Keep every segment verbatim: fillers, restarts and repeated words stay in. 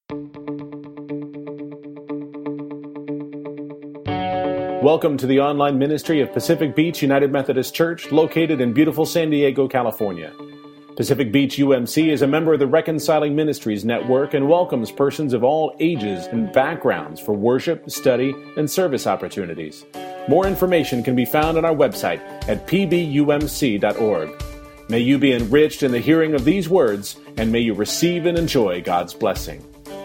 Welcome to the online ministry of Pacific Beach United Methodist Church, located in beautiful San Diego, California. Pacific Beach U M C is a member of the Reconciling Ministries Network and welcomes persons of all ages and backgrounds for worship, study, and service opportunities. More information can be found on our website at p b u m c dot org. May you be enriched in the hearing of these words, and may you receive and enjoy God's blessing.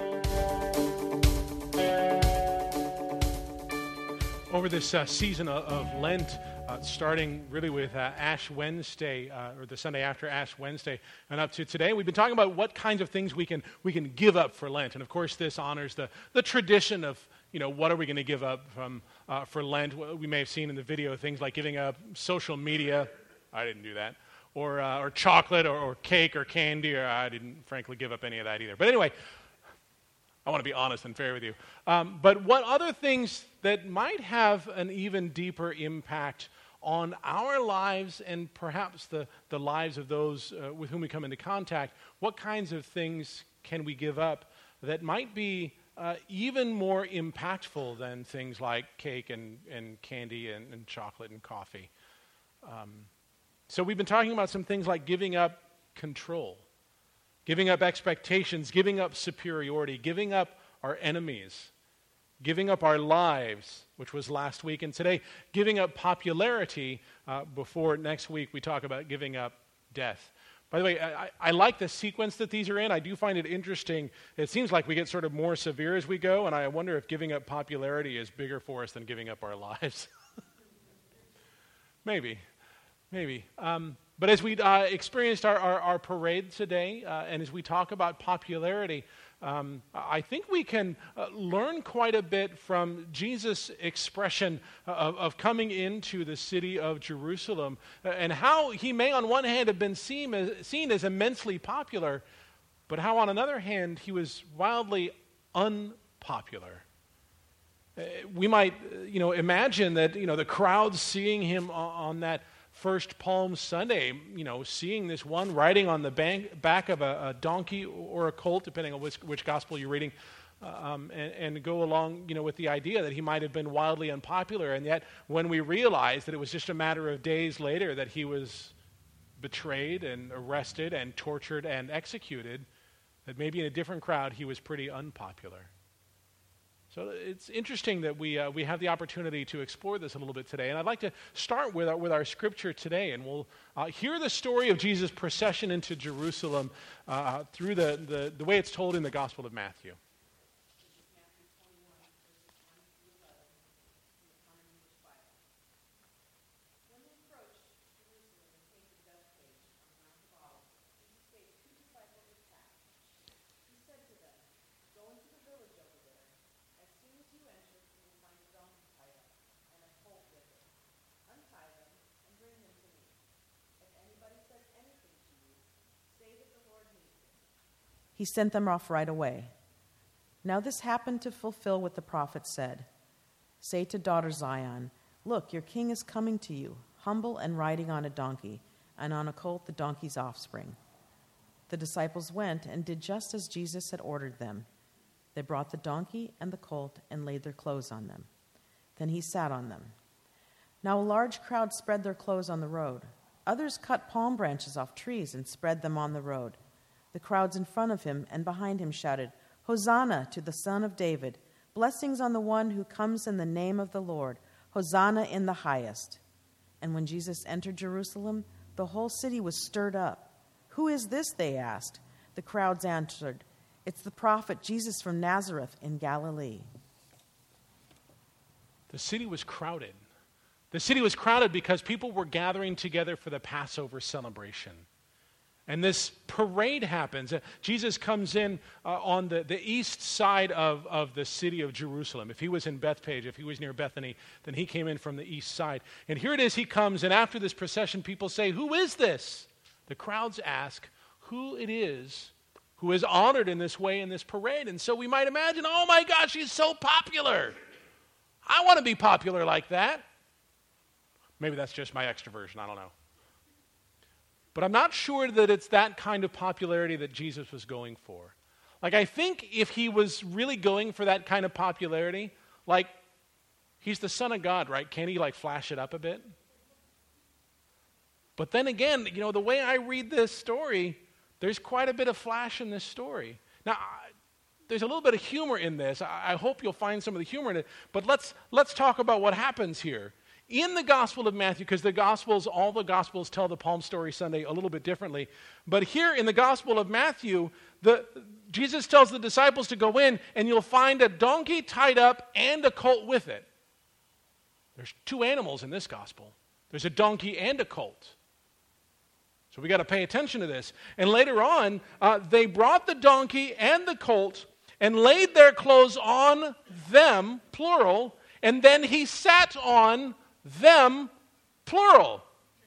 Over this uh, season of, of Lent, uh, starting really with uh, Ash Wednesday, uh, or the Sunday after Ash Wednesday, and up to today, we've been talking about what kinds of things we can we can give up for Lent. And of course, this honors the, the tradition of, you know, what are we going to give up from uh, for Lent? We may have seen in the video things like giving up social media. I didn't do that. Or, uh, or chocolate, or, or cake, or candy, or I didn't, frankly, give up any of that either. But anyway, I want to be honest and fair with you. Um, but what other things that might have an even deeper impact on our lives and perhaps the, the lives of those uh, with whom we come into contact, what kinds of things can we give up that might be uh, even more impactful than things like cake and, and candy and, and chocolate and coffee? Um, so we've been talking about some things like giving up control, giving up expectations, giving up superiority, giving up our enemies, giving up our lives, which was last week, and today, giving up popularity uh, before next week we talk about giving up death. By the way, I, I like the sequence that these are in. I do find it interesting. It seems like we get sort of more severe as we go, and I wonder if giving up popularity is bigger for us than giving up our lives. Maybe, maybe. Um, But as we uh, experienced our, our, our parade today, uh, and as we talk about popularity, um, I think we can uh, learn quite a bit from Jesus' expression of, of coming into the city of Jerusalem, uh, and how he may on one hand have been seen as, seen as immensely popular, but how on another hand he was wildly unpopular. Uh, we might, uh, you know, imagine that, you know, the crowd seeing him on, on that First Palm Sunday, you know, seeing this one riding on the bank, back of a, a donkey or a colt, depending on which, which gospel you're reading, um, and, and go along, you know, with the idea that he might have been wildly unpopular. And yet, when we realize that it was just a matter of days later that he was betrayed and arrested and tortured and executed, that maybe in a different crowd he was pretty unpopular. So it's interesting that we uh, we have the opportunity to explore this a little bit today. And I'd like to start with our, with our scripture today. And we'll uh, hear the story of Jesus' procession into Jerusalem uh, through the, the, the way it's told in the Gospel of Matthew. He sent them off right away. Now this happened to fulfill what the prophet said. Say to daughter Zion, look, your king is coming to you, humble and riding on a donkey, and on a colt the donkey's offspring. The disciples went and did just as Jesus had ordered them. They brought the donkey and the colt and laid their clothes on them. Then he sat on them. Now a large crowd spread their clothes on the road. Others cut palm branches off trees and spread them on the road. The crowds in front of him and behind him shouted, Hosanna to the Son of David. Blessings on the one who comes in the name of the Lord. Hosanna in the highest. And when Jesus entered Jerusalem, the whole city was stirred up. Who is this, they asked. The crowds answered, it's the prophet Jesus from Nazareth in Galilee. The city was crowded. The city was crowded because people were gathering together for the Passover celebration. And this parade happens. Uh, Jesus comes in uh, on the, the east side of, of the city of Jerusalem. If he was in Bethpage, if he was near Bethany, then he came in from the east side. And here it is, he comes, and after this procession, people say, who is this? The crowds ask who it is who is honored in this way in this parade. And so we might imagine, oh my gosh, he's so popular. I want to be popular like that. Maybe that's just my extroversion, I don't know. But I'm not sure that it's that kind of popularity that Jesus was going for. Like, I think if he was really going for that kind of popularity, like, he's the Son of God, right? Can't he, like, flash it up a bit? But then again, you know, the way I read this story, there's quite a bit of flash in this story. Now, I, there's a little bit of humor in this. I, I hope you'll find some of the humor in it. But let's let's talk about what happens here. In the Gospel of Matthew, because the Gospels, all the Gospels tell the Palm Story Sunday a little bit differently. But here in the Gospel of Matthew, the Jesus tells the disciples to go in, and you'll find a donkey tied up and a colt with it. There's two animals in this Gospel. There's a donkey and a colt. So we got to pay attention to this. And later on, uh, they brought the donkey and the colt and laid their clothes on them, plural, and then he sat on them, plural.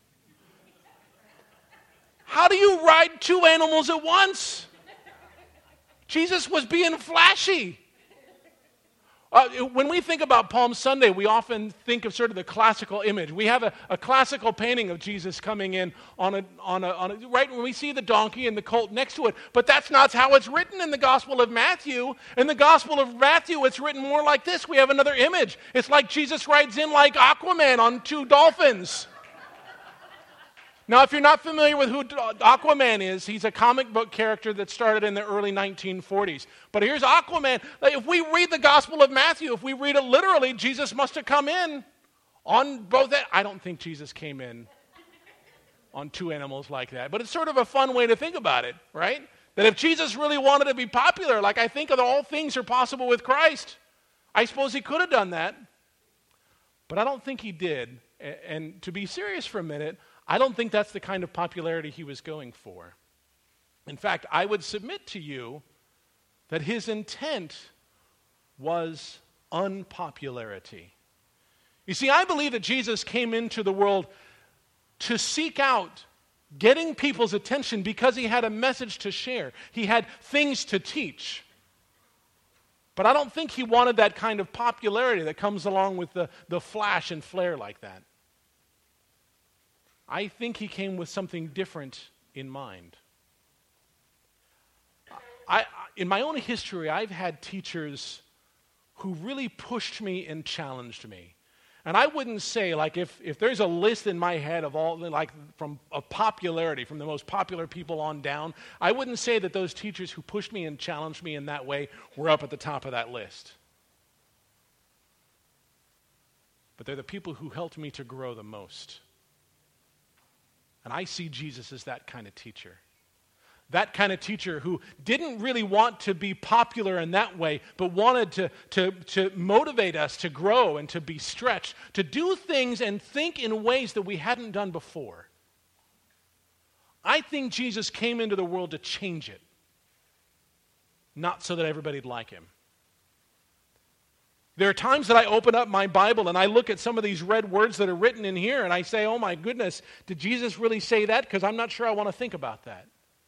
How do you ride two animals at once? Jesus was being flashy. Uh, when we think about Palm Sunday, we often think of sort of the classical image. We have a, a classical painting of Jesus coming in on a, on, a, on a, right when we see the donkey and the colt next to it. But that's not how it's written in the Gospel of Matthew. In the Gospel of Matthew, it's written more like this. We have another image. It's like Jesus rides in like Aquaman on two dolphins. Now, if you're not familiar with who Aquaman is, he's a comic book character that started in the early nineteen forties. But here's Aquaman. If we read the Gospel of Matthew, if we read it literally, Jesus must have come in on both. I don't think Jesus came in on two animals like that. But it's sort of a fun way to think about it, right? That if Jesus really wanted to be popular, like I think that all things are possible with Christ, I suppose he could have done that. But I don't think he did. And to be serious for a minute, I don't think that's the kind of popularity he was going for. In fact, I would submit to you that his intent was unpopularity. You see, I believe that Jesus came into the world to seek out getting people's attention because he had a message to share. He had things to teach. But I don't think he wanted that kind of popularity that comes along with the, the flash and flare like that. I think he came with something different in mind. I, in my own history, I've had teachers who really pushed me and challenged me. And I wouldn't say, like, if, if there's a list in my head of all, like, from of popularity, from the most popular people on down, I wouldn't say that those teachers who pushed me and challenged me in that way were up at the top of that list. But they're the people who helped me to grow the most. And I see Jesus as that kind of teacher. That kind of teacher who didn't really want to be popular in that way, but wanted to, to, to motivate us to grow and to be stretched, to do things and think in ways that we hadn't done before. I think Jesus came into the world to change it, not so that everybody'd like him. There are times that I open up my Bible and I look at some of these red words that are written in here and I say, oh my goodness, did Jesus really say that? Because I'm not sure I want to think about that.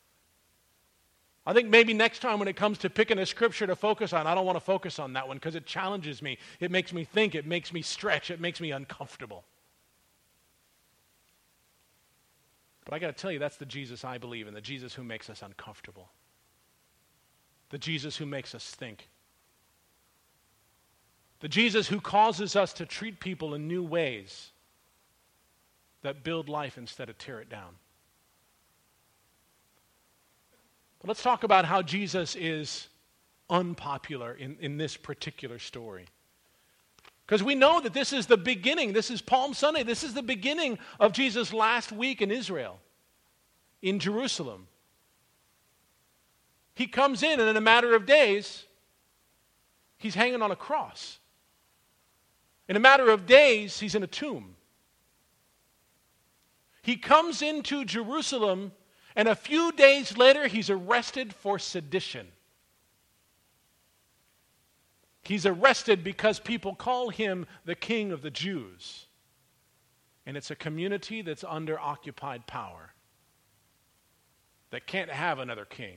I think maybe next time when it comes to picking a scripture to focus on, I don't want to focus on that one because it challenges me. It makes me think. It makes me stretch. It makes me uncomfortable. But I got to tell you, that's the Jesus I believe in, the Jesus who makes us uncomfortable. The Jesus who makes us think. The Jesus who causes us to treat people in new ways that build life instead of tear it down. But let's talk about how Jesus is unpopular in, in this particular story. Because we know that this is the beginning. This is Palm Sunday. This is the beginning of Jesus' last week in Israel, in Jerusalem. He comes in, and in a matter of days, he's hanging on a cross. In a matter of days, he's in a tomb. He comes into Jerusalem, and a few days later, he's arrested for sedition. He's arrested because people call him the King of the Jews. And it's a community that's under occupied power, that can't have another king.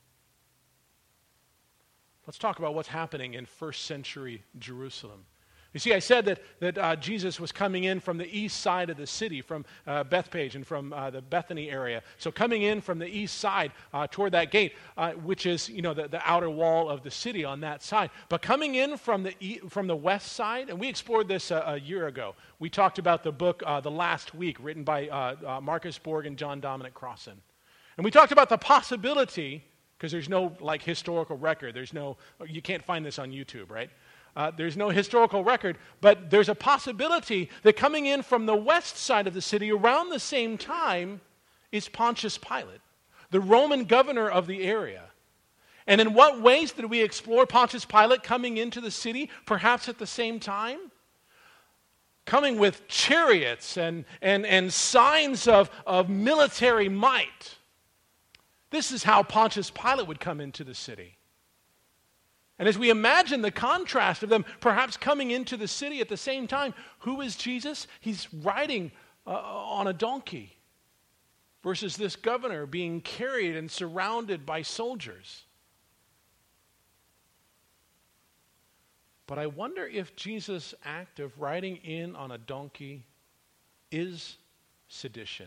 Let's talk about what's happening in first century Jerusalem. You see, I said that, that uh, Jesus was coming in from the east side of the city, from uh, Bethpage and from uh, the Bethany area. So coming in from the east side uh, toward that gate, uh, which is, you know, the, the outer wall of the city on that side. But coming in from the e- from the west side, and we explored this a, a year ago. We talked about the book uh, The Last Week, written by uh, uh, Marcus Borg and John Dominic Crossan. And we talked about the possibility, because there's no, like, historical record. There's no, you can't find this on YouTube, right? Uh, there's no historical record, but there's a possibility that coming in from the west side of the city around the same time is Pontius Pilate, the Roman governor of the area. And in what ways did we explore Pontius Pilate coming into the city, perhaps at the same time? Coming with chariots and, and, and signs of, of military might. This is how Pontius Pilate would come into the city. And as we imagine the contrast of them perhaps coming into the city at the same time, who is Jesus? He's riding uh, on a donkey versus this governor being carried and surrounded by soldiers. But I wonder if Jesus' act of riding in on a donkey is sedition.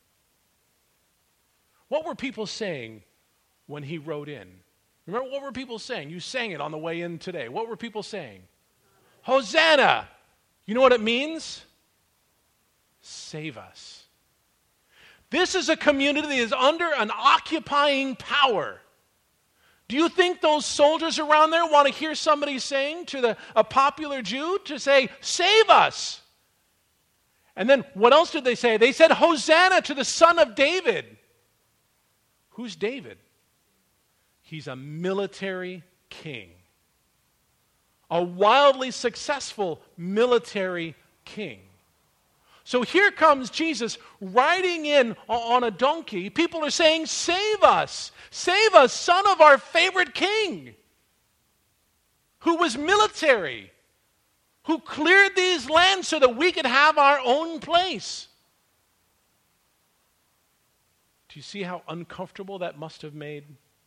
What were people saying when he rode in? Remember, what were people saying? You sang it on the way in today. What were people saying? Hosanna! You know what it means? Save us. This is a community that is under an occupying power. Do you think those soldiers around there want to hear somebody saying to the, a popular Jew to say, save us? And then what else did they say? They said, Hosanna to the Son of David. Who's David? He's a military king. A wildly successful military king. So here comes Jesus riding in on a donkey. People are saying, save us. Save us, son of our favorite king. Who was military. Who cleared these lands so that we could have our own place. Do you see how uncomfortable that must have made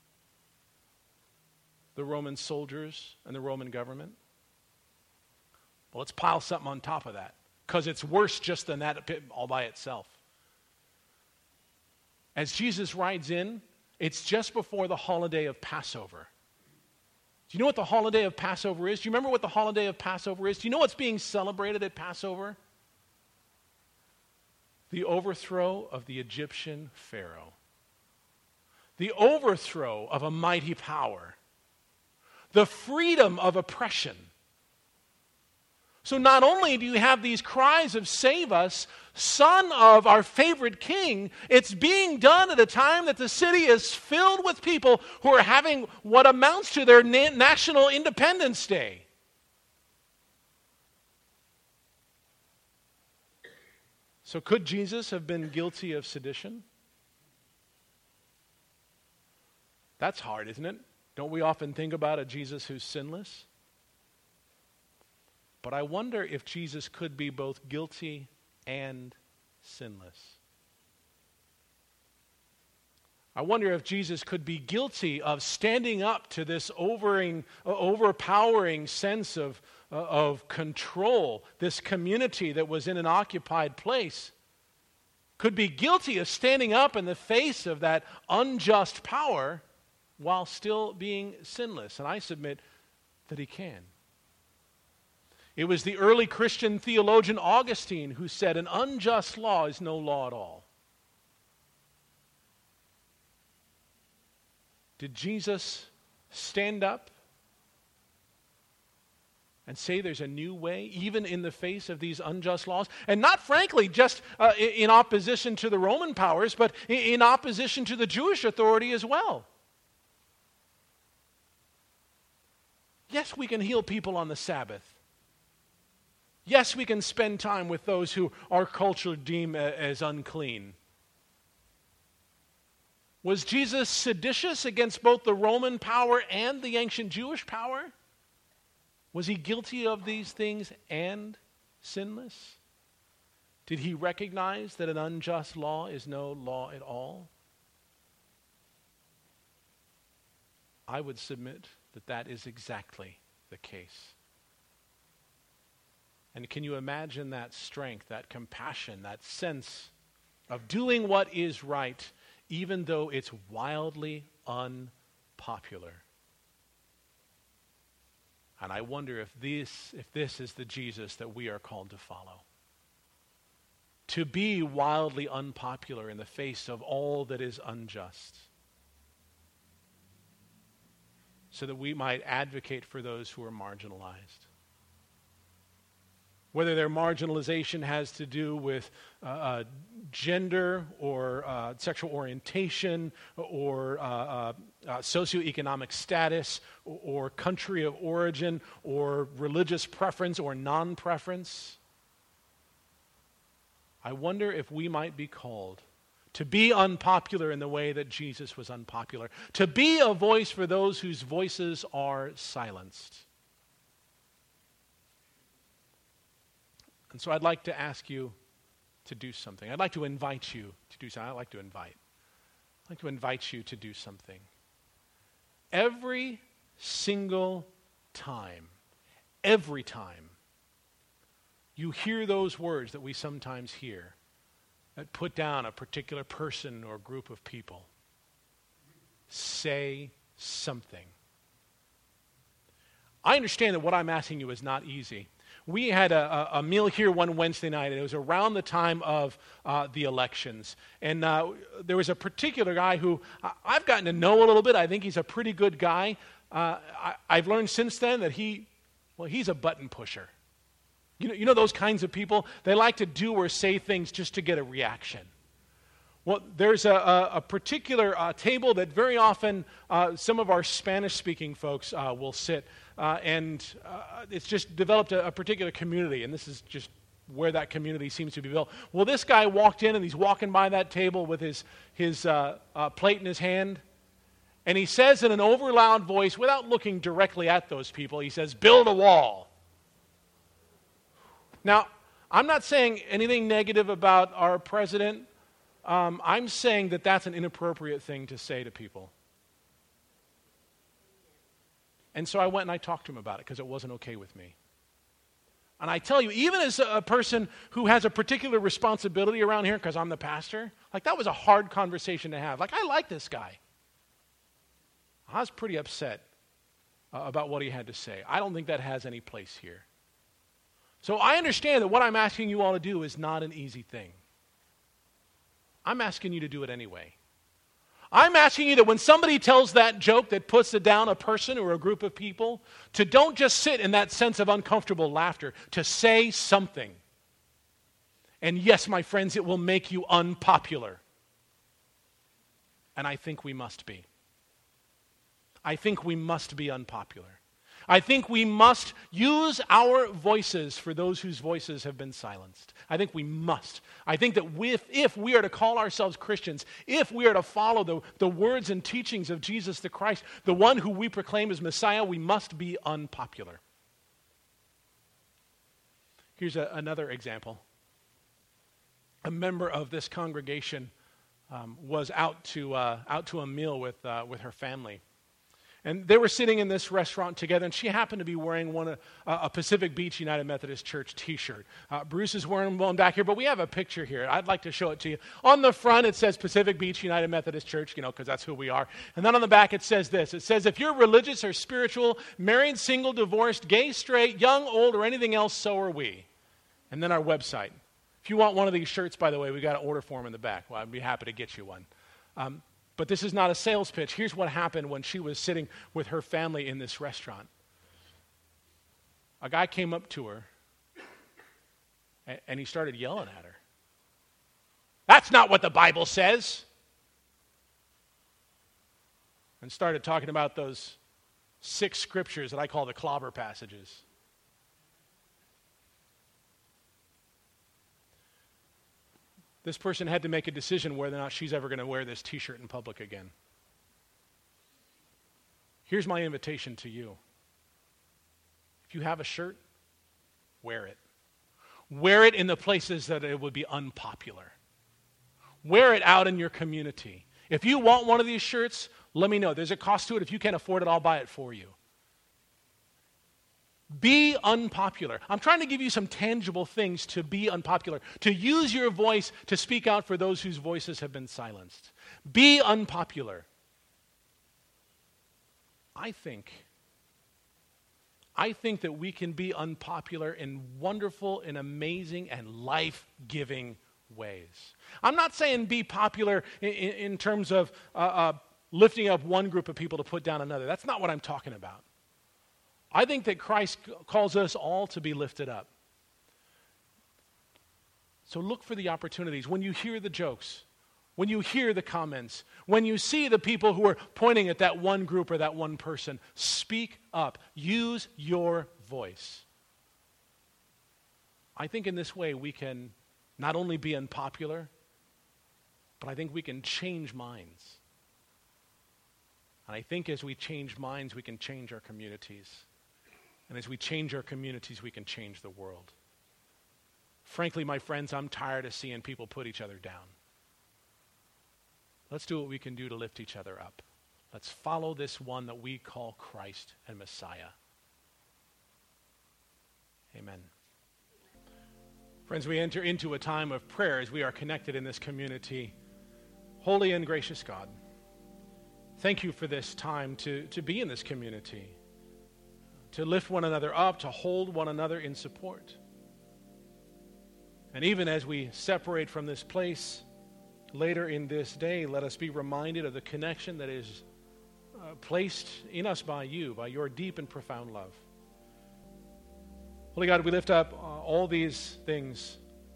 the Roman soldiers and the Roman government? Well, let's pile something on top of that, because it's worse just than that all by itself. As Jesus rides in, it's just before the holiday of Passover. Do you know what the holiday of Passover is? Do you remember what the holiday of Passover is? Do you know what's being celebrated at Passover? The overthrow of the Egyptian Pharaoh. The overthrow of a mighty power. The freedom of oppression. So not only do you have these cries of save us, son of our favorite king, it's being done at a time that the city is filled with people who are having what amounts to their na- National Independence Day. So could Jesus have been guilty of sedition? That's hard, isn't it? Don't we often think about a Jesus who's sinless? But I wonder if Jesus could be both guilty and sinless. I wonder if Jesus could be guilty of standing up to this overing, uh, overpowering sense of, uh, of control, this community that was in an occupied place. Could be guilty of standing up in the face of that unjust power while still being sinless. And I submit that he can. It was the early Christian theologian Augustine who said, an unjust law is no law at all. Did Jesus stand up and say there's a new way, even in the face of these unjust laws? And not, frankly, just uh, in opposition to the Roman powers, but in opposition to the Jewish authority as well. Yes, we can heal people on the Sabbath. Yes, we can spend time with those who our culture deem as unclean. Was Jesus seditious against both the Roman power and the ancient Jewish power? Was he guilty of these things and sinless? Did he recognize that an unjust law is no law at all? I would submit that that is exactly the case. And can you imagine that strength, that compassion, that sense of doing what is right, even though it's wildly unpopular? And I wonder if this, if this is the Jesus that we are called to follow. To be wildly unpopular in the face of all that is unjust, so that we might advocate for those who are marginalized. Whether their marginalization has to do with uh, uh, gender or uh, sexual orientation or uh, uh, uh, socioeconomic status or, or country of origin or religious preference or non-preference. I wonder if we might be called to be unpopular in the way that Jesus was unpopular, to be a voice for those whose voices are silenced. And so I'd like to ask you to do something. I'd like to invite you to do something. I'd like to invite. I'd like to invite you to do something. Every single time, every time you hear those words that we sometimes hear that put down a particular person or group of people, say something. I understand that what I'm asking you is not easy. We had a, a meal here one Wednesday night, and it was around the time of uh, the elections. And uh, there was a particular guy who I've gotten to know a little bit. I think he's a pretty good guy. Uh, I, I've learned since then that he, well, he's a button pusher. You know, you know those kinds of people? They like to do or say things just to get a reaction. Well, there's a, a, a particular uh, table that very often uh, some of our Spanish-speaking folks uh, will sit, uh, and uh, it's just developed a, a particular community, and this is just where that community seems to be built. Well, this guy walked in, and he's walking by that table with his, his uh, uh, plate in his hand, and he says in an overloud voice, without looking directly at those people, he says, "Build a wall." Now, I'm not saying anything negative about our president. Um, I'm saying that that's an inappropriate thing to say to people. And so I went and I talked to him about it because it wasn't okay with me. And I tell you, even as a person who has a particular responsibility around here because I'm the pastor, like that was a hard conversation to have. Like, I like this guy. I was pretty upset uh, about what he had to say. I don't think that has any place here. So I understand that what I'm asking you all to do is not an easy thing. I'm asking you to do it anyway. I'm asking you that when somebody tells that joke that puts down a person or a group of people, to don't just sit in that sense of uncomfortable laughter, to say something. And yes, my friends, it will make you unpopular. And I think we must be. I think we must be unpopular. I think we must use our voices for those whose voices have been silenced. I think we must. I think that if, if we are to call ourselves Christians, if we are to follow the, the words and teachings of Jesus the Christ, the one who we proclaim as Messiah, we must be unpopular. Here's a, another example. A member of this congregation um, was out to, uh, out to a meal with, uh, with her family. And they were sitting in this restaurant together, and she happened to be wearing one, uh, a Pacific Beach United Methodist Church t-shirt. Uh, Bruce is wearing one back here, but we have a picture here. I'd like to show it to you. On the front, it says Pacific Beach United Methodist Church, you know, because that's who we are. And then on the back, it says this. It says, if you're religious or spiritual, married, single, divorced, gay, straight, young, old, or anything else, so are we. And then our website. If you want one of these shirts, by the way, we got an order form in the back. Well, I'd be happy to get you one. Um, But this is not a sales pitch. Here's what happened when she was sitting with her family in this restaurant. A guy came up to her, and he started yelling at her. That's not what the Bible says. And started talking about those six scriptures that I call the clobber passages. This person had to make a decision whether or not she's ever going to wear this t-shirt in public again. Here's my invitation to you. If you have a shirt, wear it. Wear it in the places that it would be unpopular. Wear it out in your community. If you want one of these shirts, let me know. There's a cost to it. If you can't afford it, I'll buy it for you. Be unpopular. I'm trying to give you some tangible things to be unpopular, to use your voice to speak out for those whose voices have been silenced. Be unpopular. I think, I think that we can be unpopular in wonderful and amazing and life-giving ways. I'm not saying be popular in, in, in terms of uh, uh, lifting up one group of people to put down another. That's not what I'm talking about. I think that Christ calls us all to be lifted up. So look for the opportunities. When you hear the jokes, when you hear the comments, when you see the people who are pointing at that one group or that one person, speak up. Use your voice. I think in this way we can not only be unpopular, but I think we can change minds. And I think as we change minds, we can change our communities. And as we change our communities, we can change the world. Frankly, my friends, I'm tired of seeing people put each other down. Let's do what we can do to lift each other up. Let's follow this one that we call Christ and Messiah. Amen. Friends, we enter into a time of prayer as we are connected in this community. Holy and gracious God, thank you for this time to, to be in this community, to lift one another up, to hold one another in support. And even as we separate from this place later in this day, let us be reminded of the connection that is uh, placed in us by you, by your deep and profound love. Holy God, we lift up uh, all these things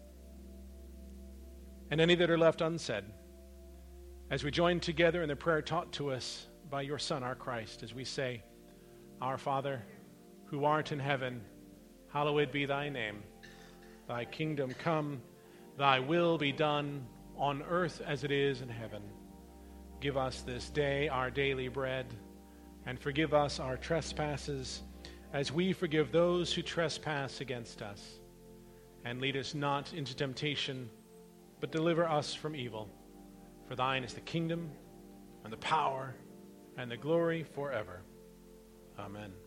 and any that are left unsaid as we join together in the prayer taught to us by your Son, our Christ, as we say, Our Father, who art in heaven, hallowed be thy name. Thy kingdom come, thy will be done on earth as it is in heaven. Give us this day our daily bread, and forgive us our trespasses as we forgive those who trespass against us. And lead us not into temptation, but deliver us from evil. For thine is the kingdom, and the power, and the glory forever. Amen.